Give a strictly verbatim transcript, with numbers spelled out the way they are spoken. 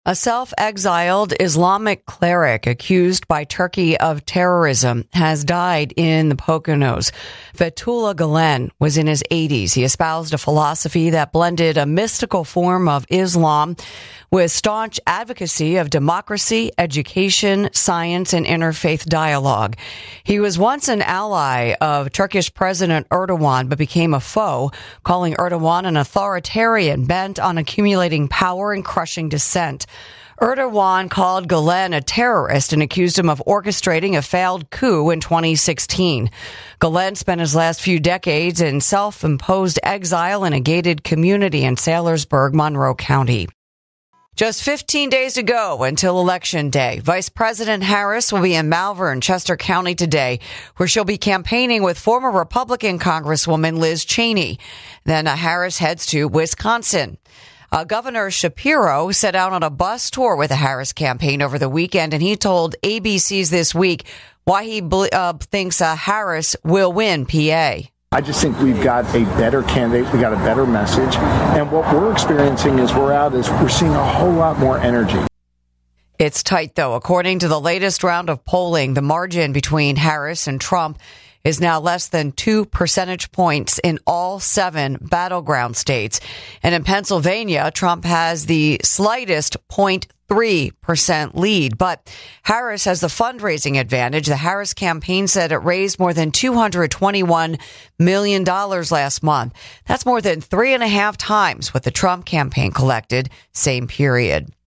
A self-exiled Islamic cleric accused by Turkey of terrorism has died in the Poconos. Fethullah Gulen was in his eighties. He espoused a philosophy that blended a mystical form of Islam with staunch advocacy of democracy, education, science, and interfaith dialogue. He was once an ally of Turkish President Erdogan, but became a foe, calling Erdogan an authoritarian bent on accumulating power and crushing dissent. Erdogan called Gulen a terrorist and accused him of orchestrating a failed coup in twenty sixteen. Gulen spent his last few decades in self-imposed exile in a gated community in Saylorsburg, Monroe County. Just fifteen days to go until Election Day. Vice President Harris will be in Malvern, Chester County today, where she'll be campaigning with former Republican Congresswoman Liz Cheney. Then uh, Harris heads to Wisconsin. Uh, Governor Shapiro set out on a bus tour with the Harris campaign over the weekend, and he told A B C's This Week why he uh, thinks uh, Harris will win P A. I just think we've got a better candidate. We got a better message. And what we're experiencing as we're out is we're seeing a whole lot more energy. It's tight, though. According to the latest round of polling, the margin between Harris and Trump is now less than two percentage points in all seven battleground states. And in Pennsylvania, Trump has the slightest zero point three percent lead. But Harris has the fundraising advantage. The Harris campaign said it raised more than two hundred twenty-one million dollars last month. That's more than three and a half times what the Trump campaign collected, same period.